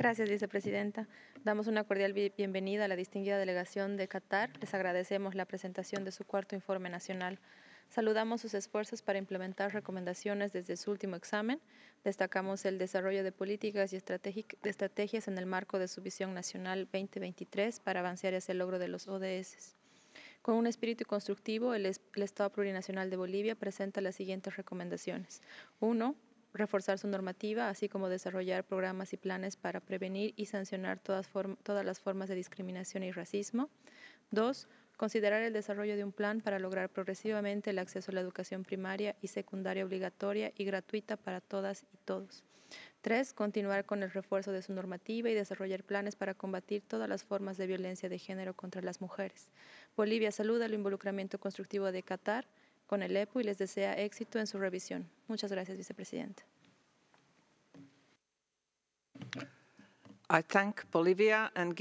Gracias, vicepresidenta. Damos una cordial bienvenida a la distinguida delegación de Qatar. Les agradecemos la presentación de su cuarto informe nacional. Saludamos sus esfuerzos para implementar recomendaciones desde su último examen. Destacamos el desarrollo de políticas y estrategias en el marco de su visión nacional 2023 para avanzar hacia el logro de los ODS. Con un espíritu constructivo, el Estado Plurinacional de Bolivia presenta las siguientes recomendaciones. 1. Reforzar su normativa, así como desarrollar programas y planes para prevenir y sancionar todas las formas de discriminación y racismo. 2. Considerar el desarrollo de un plan para lograr progresivamente el acceso a la educación primaria y secundaria obligatoria y gratuita para todas y todos. 3. Continuar con el refuerzo de su normativa y desarrollar planes para combatir todas las formas de violencia de género contra las mujeres. Bolivia saluda el involucramiento constructivo de Qatar con el EPU y les desea éxito en su revisión. Muchas gracias, vicepresidenta. I thank Bolivia and